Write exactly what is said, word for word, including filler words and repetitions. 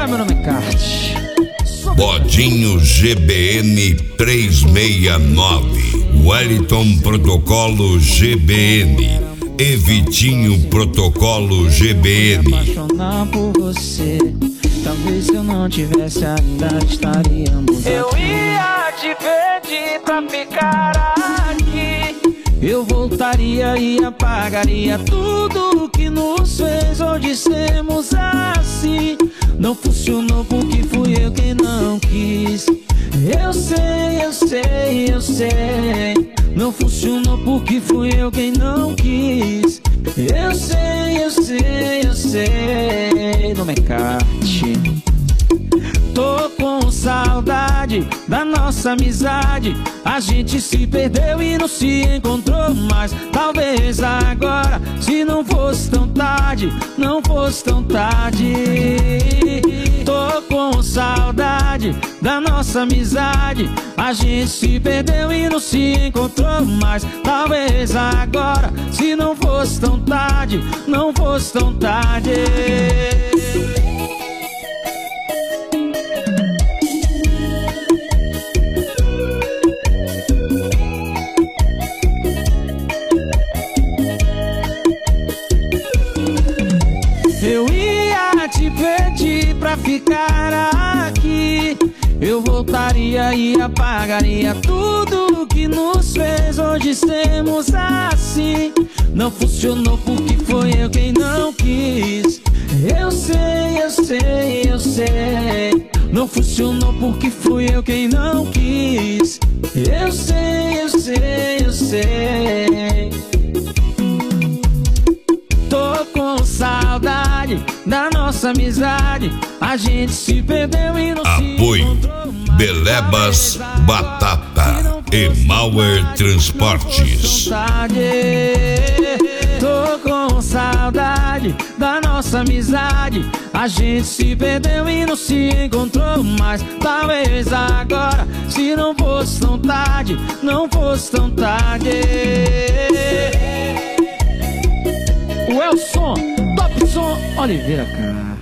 Ah, meu nome é Kart. Bodinho G B N trezentos e sessenta e nove, Wellington Protocolo G B N e Vitinho Protocolo G B N. Me apaixonar por você, talvez se eu não tivesse ainda estaríamos aqui. Eu ia te pedir pra ficar aqui. Eu voltaria e apagaria tudo que nos fez hoje sermos assim. Não funcionou porque fui eu quem não quis. Eu sei, eu sei, eu sei. Não funcionou porque fui eu quem não quis. Eu sei, eu sei, eu sei. Não me cate. Tô com saudade da nossa amizade. A gente se perdeu e não se encontrou mais. Talvez agora, se não fosse tão tarde, não fosse tão tarde. Tô com saudade da nossa amizade. A gente se perdeu e não se encontrou mais. Talvez agora, se não fosse tão tarde, não fosse tão tarde. Eu ia te pedir pra ficar aqui. Eu voltaria e apagaria tudo que nos fez hoje sermos assim. Não funcionou porque foi eu quem não quis. Eu sei, eu sei, eu sei. Não funcionou porque fui eu quem não quis. Eu sei, eu sei, eu sei. Tô com saudade da nossa amizade. A gente se perdeu e não Apoio. se encontrou mais. Belebas Batata e Mauer Transportes. Tô com saudade da nossa amizade. A gente se perdeu e não se encontrou mais. Talvez agora, se não fosse tão tarde, não fosse tão tarde. O Elson, Topson Oliveira, cara.